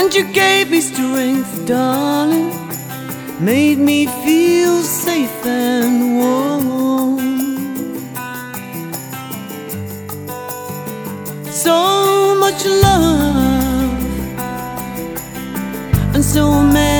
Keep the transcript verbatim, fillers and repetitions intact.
And you gave me strength, darling, made me feel safe and warm. So much love and so many